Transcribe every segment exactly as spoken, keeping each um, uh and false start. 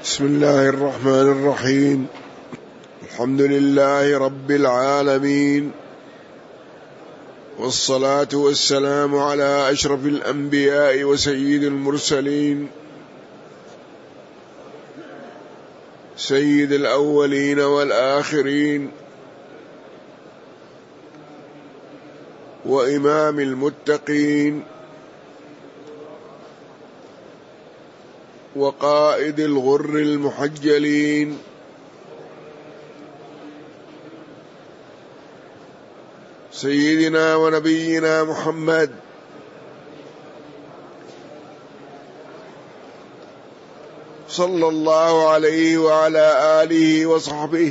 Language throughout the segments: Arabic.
بسم الله الرحمن الرحيم. الحمد لله رب العالمين، والصلاة والسلام على أشرف الأنبياء وسيد المرسلين، سيد الأولين والآخرين، وإمام المتقين، وقائد الغر المحجلين، سيدنا ونبينا محمد صلى الله عليه وعلى آله وصحبه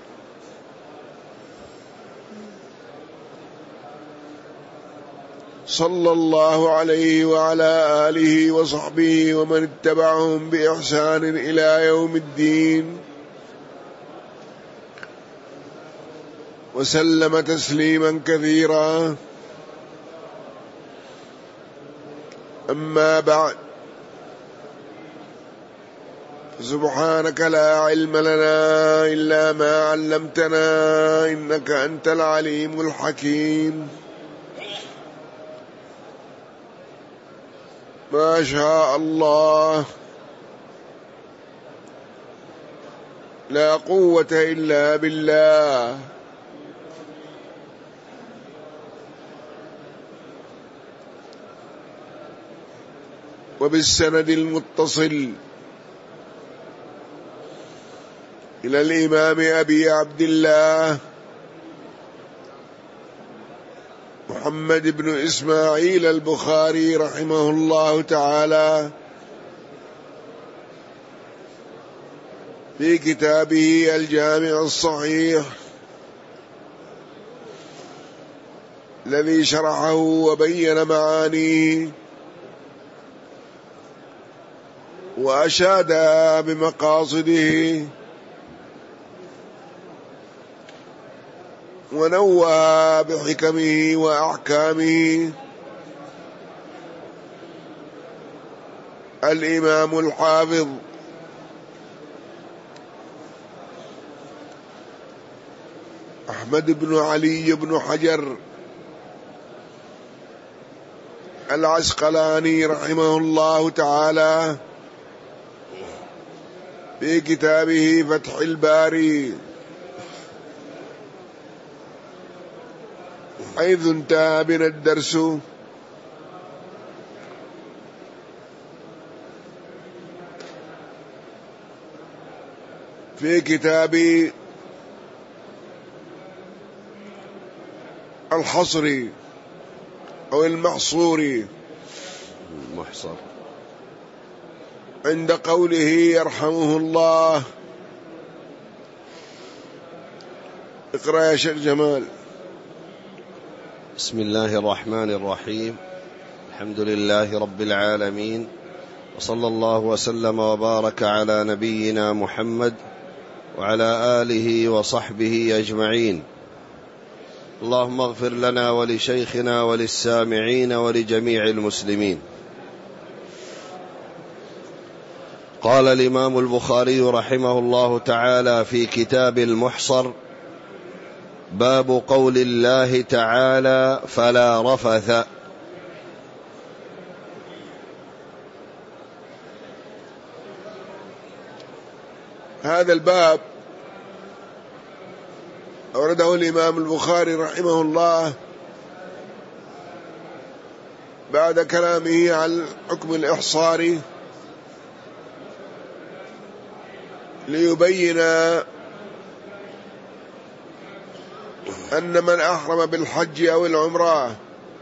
صلى الله عليه وعلى آله وصحبه ومن اتبعهم بإحسان إلى يوم الدين، وسلم تسليما كثيرا. أما بعد، سبحانك لا علم لنا إلا ما علمتنا إنك أنت العليم الحكيم. ما شاء الله، لا قوة إلا بالله. وبالسند المتصل إلى الإمام أبي عبد الله محمد بن إسماعيل البخاري رحمه الله تعالى في كتابه الجامع الصحيح الذي شرحه وبين معانيه وأشاد بمقاصده ونوه بحكمه وأحكامه الإمام الحافظ أحمد بن علي بن حجر العسقلاني رحمه الله تعالى في كتابه فتح الباري، حيث انتهى بنا الدرس في كتاب الحصر أو المحصور المحصر عند قوله يرحمه الله. اقرأ يا شيخ جمال. بسم الله الرحمن الرحيم. الحمد لله رب العالمين، وصلى الله وسلم وبارك على نبينا محمد وعلى آله وصحبه أجمعين. اللهم اغفر لنا ولشيخنا وللسامعين ولجميع المسلمين. قال الإمام البخاري رحمه الله تعالى في كتاب المحصر: باب قول الله تعالى: فلا رفث. هذا الباب أورده الإمام البخاري رحمه الله بعد كلامه عن حكم الإحصار، ليبين أن من أحرم بالحج أو العمرة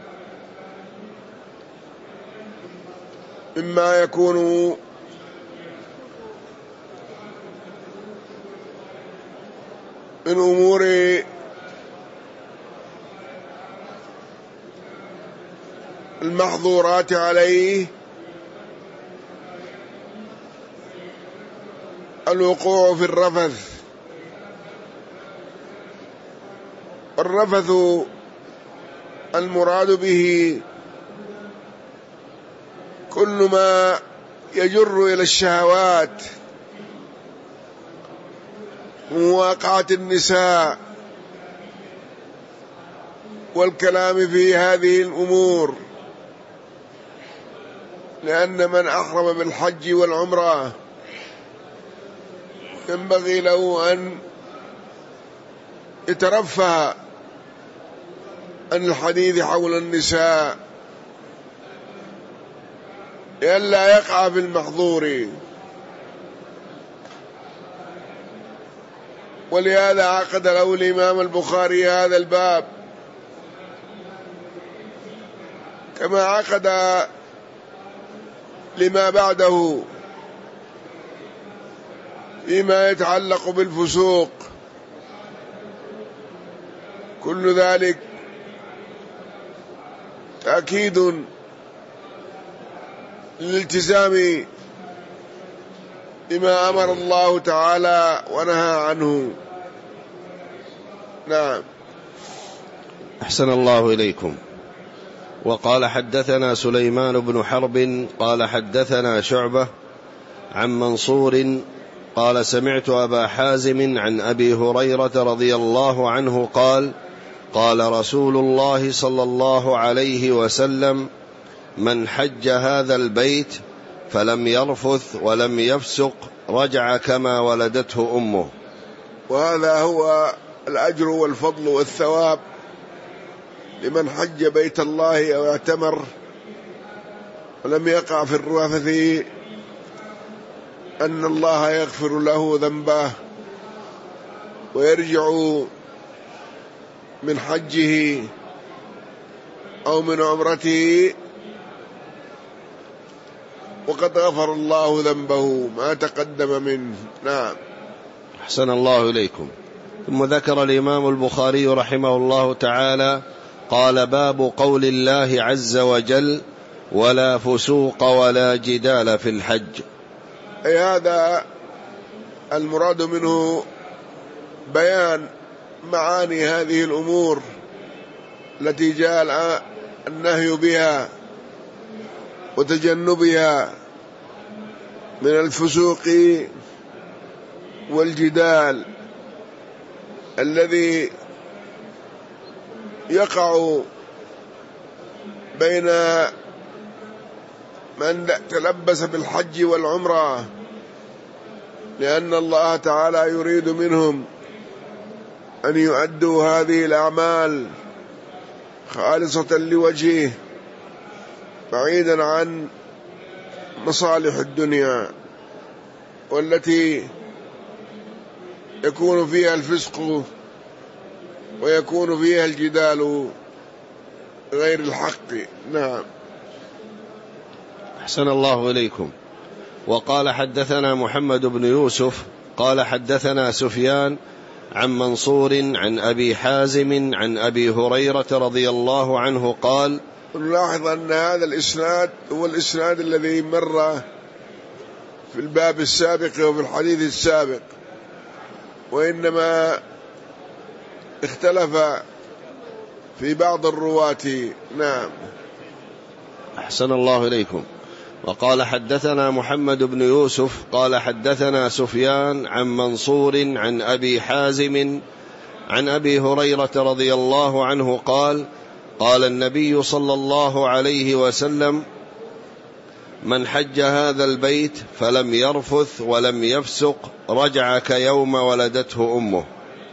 مما يكون من أمور المحظورات عليه الوقوع في الرفث. الرفث المراد به كل ما يجر إلى الشهوات مواقعة النساء والكلام في هذه الأمور، لأن من أحرم بالحج والعمرة ينبغي له أن يترفه عن الحديث حول النساء لئلا يقع في المحظور. ولهذا عقد له الإمام البخاري هذا الباب، كما عقد لما بعده فيما يتعلق بالفسوق. كل ذلك تأكيد للالتزام بما أمر الله تعالى ونهى عنه. نعم. أحسن الله إليكم. وقال حدثنا سليمان بن حرب قال حدثنا شعبة عن منصور قال سمعت أبا حازم عن أبي هريرة رضي الله عنه قال قال رسول الله صلى الله عليه وسلم من حج هذا البيت فلم يرفث ولم يفسق رجع كما ولدته أمه. وهذا هو الأجر والفضل والثواب لمن حج بيت الله أو اعتمر ولم يقع في الرفث، أن الله يغفر له ذنبه ويرجع من حجه أو من عمرته وقد غفر الله ذنبه ما تقدم منه. نعم. أحسن الله إليكم. ثم ذكر الإمام البخاري رحمه الله تعالى قال باب قول الله عز وجل ولا فسوق ولا جدال في الحج. أي هذا المراد منه بيان معاني هذه الأمور التي جاء النهي بها وتجنبها من الفسوق والجدال الذي يقع بين من تلبس بالحج والعمرة، لأن الله تعالى يريد منهم أن يؤدوا هذه الأعمال خالصة لوجهه بعيدا عن مصالح الدنيا والتي يكون فيها الفسق ويكون فيها الجدال غير الحق. نعم. أحسن الله إليكم. وقال حدثنا محمد بن يوسف قال حدثنا سفيان عن منصور عن أبي حازم عن أبي هريرة رضي الله عنه قال. نلاحظ أن هذا الإسناد هو الإسناد الذي مر في الباب السابق وفي الحديث السابق، وإنما اختلف في بعض الرواة. نعم. أحسن الله إليكم. وقال حدثنا محمد بن يوسف قال حدثنا سفيان عن منصور عن أبي حازم عن أبي هريرة رضي الله عنه قال قال النبي صلى الله عليه وسلم من حج هذا البيت فلم يرفث ولم يفسق رجع كيوم ولدته أمه.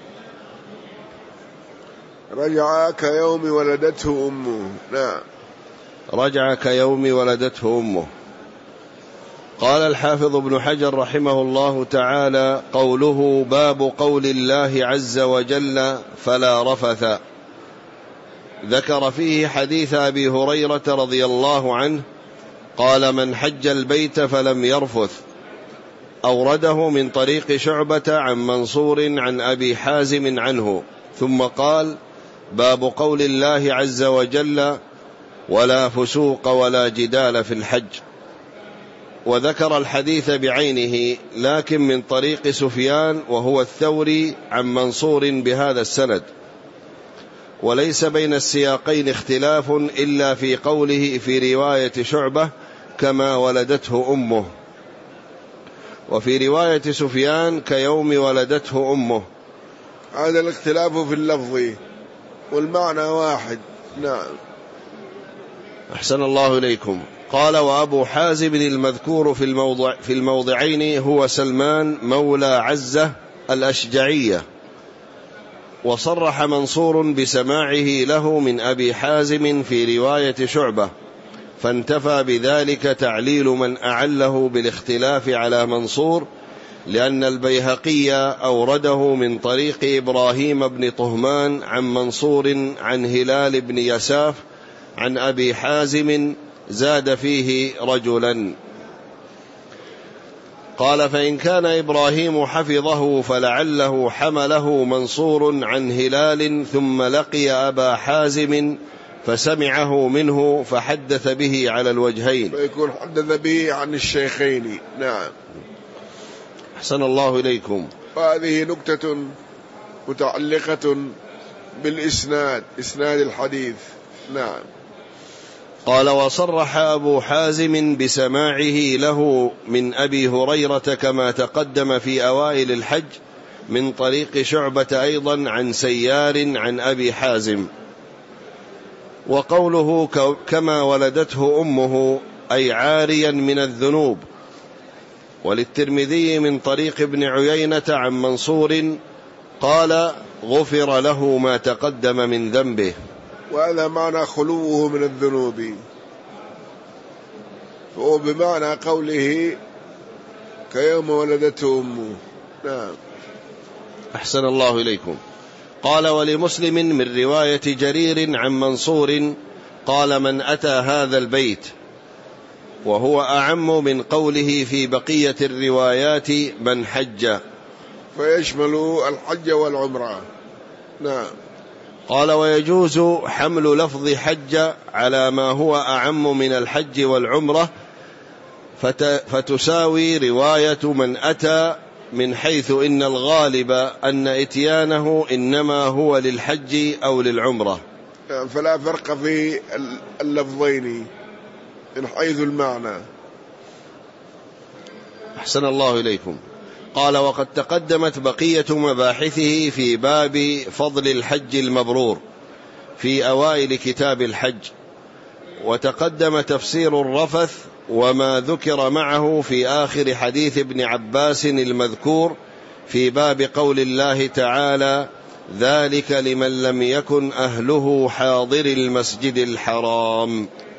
رجع كيوم ولدته أمه. نعم. رجع كيوم ولدته أمه. قال الحافظ ابن حجر رحمه الله تعالى قوله باب قول الله عز وجل فلا رفث، ذكر فيه حديث أبي هريرة رضي الله عنه قال من حج البيت فلم يرفث، أورده من طريق شعبة عن منصور عن أبي حازم عنه، ثم قال باب قول الله عز وجل ولا فسوق ولا جدال في الحج، وذكر الحديث بعينه لكن من طريق سفيان وهو الثوري عن منصور بهذا السند، وليس بين السياقين اختلاف إلا في قوله في رواية شعبة كما ولدته أمه. وفي رواية سفيان كيوم ولدته أمه. هذا الاختلاف في اللفظ والمعنى واحد. نعم. أحسن الله إليكم. قال: وأبو حازم المذكور في الموضع في الموضعين هو سلمان مولى عزة الأشجعية. وصرح منصور بسماعه له من أبي حازم في رواية شعبة، فانتفى بذلك تعليل من أعله بالاختلاف على منصور، لأن البيهقي أورده من طريق إبراهيم بن طهمان عن منصور عن هلال بن يساف عن أبي حازم زاد فيه رجلا. قال: فإن كان إبراهيم حفظه فلعله حمله منصور عن هلال ثم لقي أبا حازم فسمعه منه فحدث به على الوجهين، فيكون حدث به عن الشيخين. نعم. أحسن الله إليكم. وهذه نكتة متعلقة بالإسناد، إسناد الحديث. نعم. قال: وصرح أبو حازم بسماعه له من أبي هريرة كما تقدم في أوائل الحج من طريق شعبة أيضا عن سيار عن أبي حازم. وقوله كما ولدته أمه أي عاريا من الذنوب. وللترمذي من طريق ابن عيينة عن منصور قال: غفر له ما تقدم من ذنبه. وهذا معنى خلوه من الذنوب، فهو بمعنى قوله كيوم ولدته أمه. نعم. أحسن الله إليكم. قال: ولمسلم من رواية جرير عن منصور قال: من أتى هذا البيت، وهو أعم من قوله في بقية الروايات من حج، فيشمل الحج والعمرة. نعم. قال: ويجوز حمل لفظ حج على ما هو أعم من الحج والعمرة، فتساوي رواية من أتى، من حيث إن الغالب أن إتيانه إنما هو للحج أو للعمرة، فلا فرق في اللفظين من حيث المعنى. أحسن الله إليكم. قال: وقد تقدمت بقية مباحثه في باب فضل الحج المبرور في أوائل كتاب الحج، وتقدم تفسير الرفث وما ذكر معه في آخر حديث ابن عباس المذكور في باب قول الله تعالى: ذلك لمن لم يكن أهله حاضر المسجد الحرام.